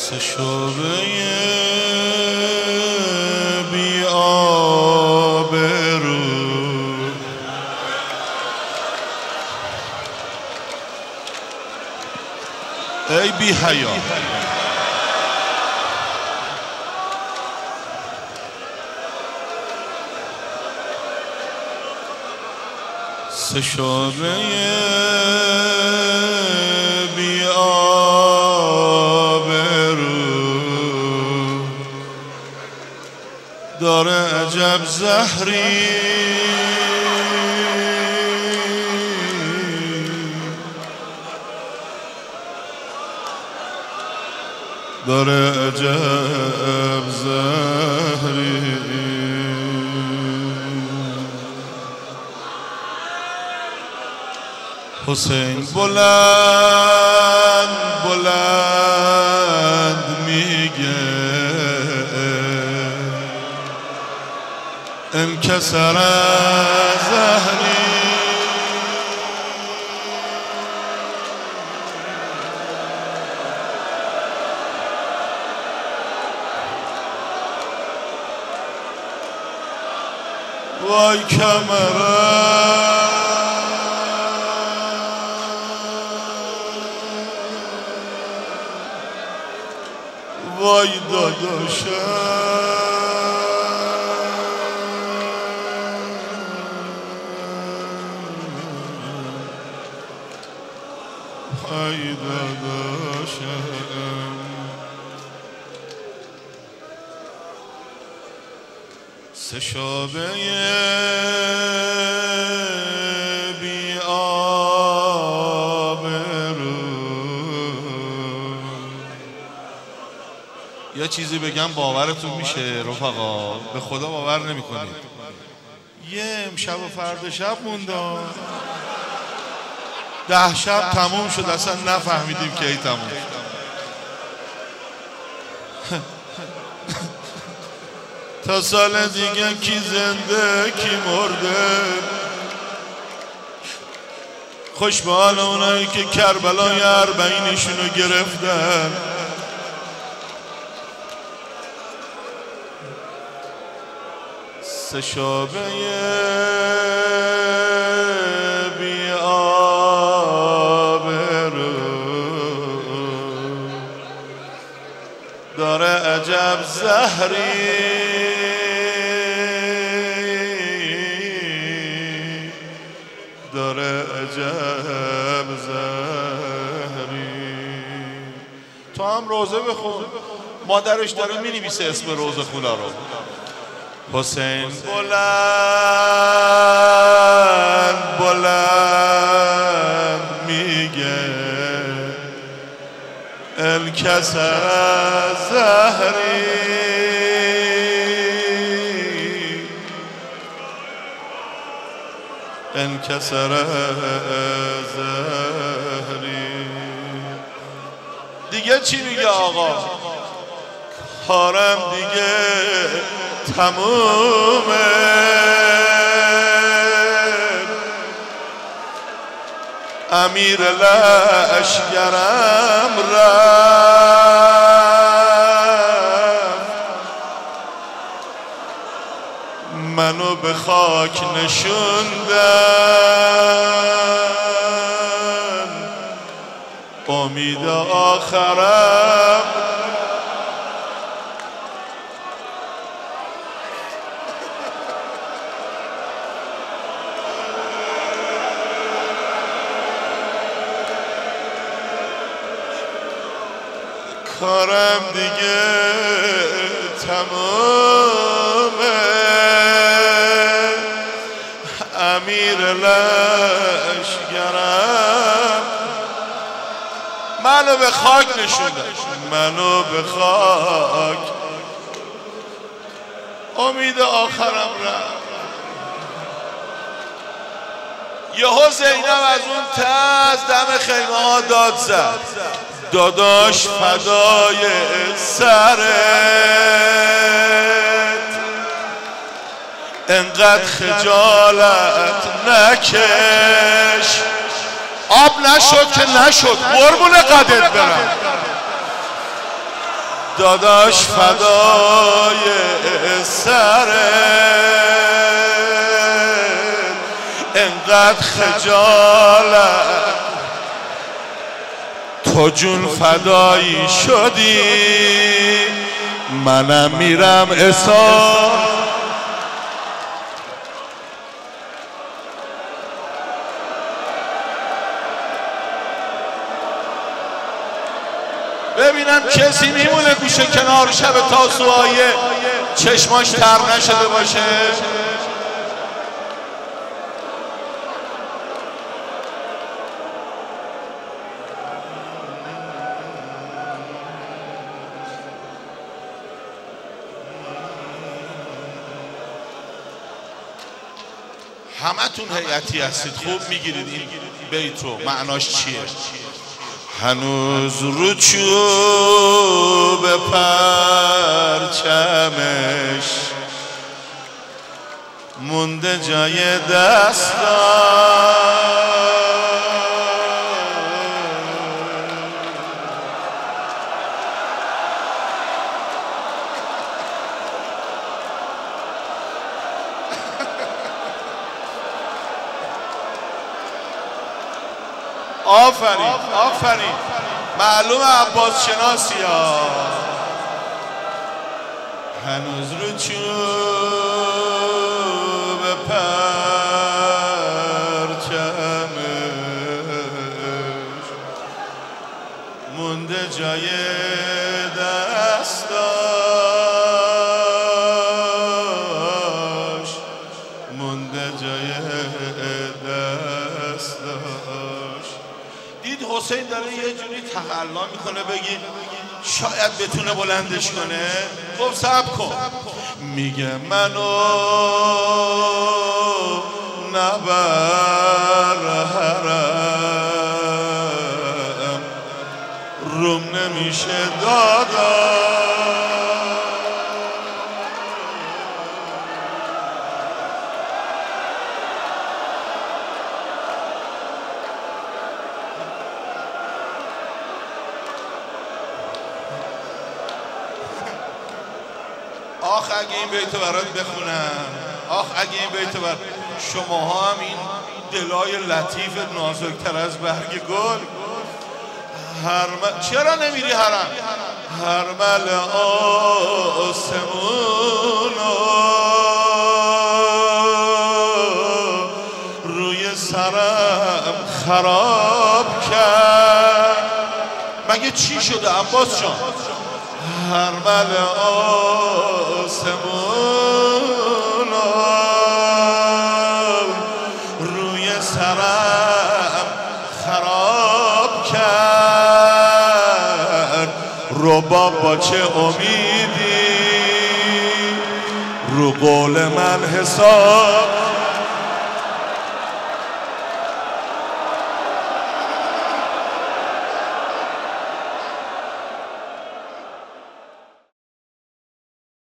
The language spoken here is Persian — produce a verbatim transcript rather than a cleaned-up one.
سه شعبه بی آبرو ای بی حیا سه شعبه بی آبرو داره عجب زهری داره عجب زهری حسین بلند بلند میگه انکسر زهری وای کمرم وای داداشم وای داداشم سه شعبه بی یه چیزی بگم باورتون میشه رفقا؟ به خدا باور نمیکنید. یه امشب و فردا شب مونده، ده شب تموم شد، اصلا نفهمیدیم که ای تموم شد. تا سال دیگه کی زنده کی مرده، خوش به حال اونایی که کربلای اربعینشونو گرفتن. سه شعبه بی آبرو داره عجب زهری داره عجب زهری. تو هم روزه بخون، مادرش داره مینویسه اسم روزه خولا رو. حسین بلند بلند میگه انکسر زهری انکسر زهری. دیگه چی میگه آقا؟ کارم دیگه تمومه، امیر لشگرم رفت، منو به خاک نشوندن، امید آخرم کارم دیگه تمامه، امیر لشگرم منو به خاک نشوندن، منو به خاک، امید آخرم رفت. یهو زینب از اون تز دم خیمه ها داد زد، داداش فدای سرت، انقدر خجالت نکش. آب نشد که نشد، قربون قدرت برم. داداش فدای سرت، انقدر خجالت تو جون فدایی شدی، منم میرم احسان. ببینم کسی میمونه گوشه کنار شب تاسوعایه چشماش تر نشده باشه. همتون هیئتی هستید، خوب میگیرید این بیت رو معناش چیه. هنوز رو چوب پرچمش مونده جای دستان، آفرین آفرین، معلوم عباس شناسی ها. هنوز رو چوب پرچمش مونده جای دستاش، مونده جای دستاش. دید حسین داره یه جوری تقلا میکنه بگی شاید بتونه بلندش کنه. خب صبر کن. میگه منو نبر حرم روم نمیشه دادا، آخ اگه این بیتو برات بخونم، آخ اگه این بیتو برات، شماها هم این دلای لطیف نازکتر از برگ گل. هرم... چرا نمیری حرم؟ هرمل آسمونو روی سرم خراب کرد. مگه چی شده عباس جان؟ هرمل آسمونو روی سرم خراب کرد. رباب با چه امیدی رو قول من حساب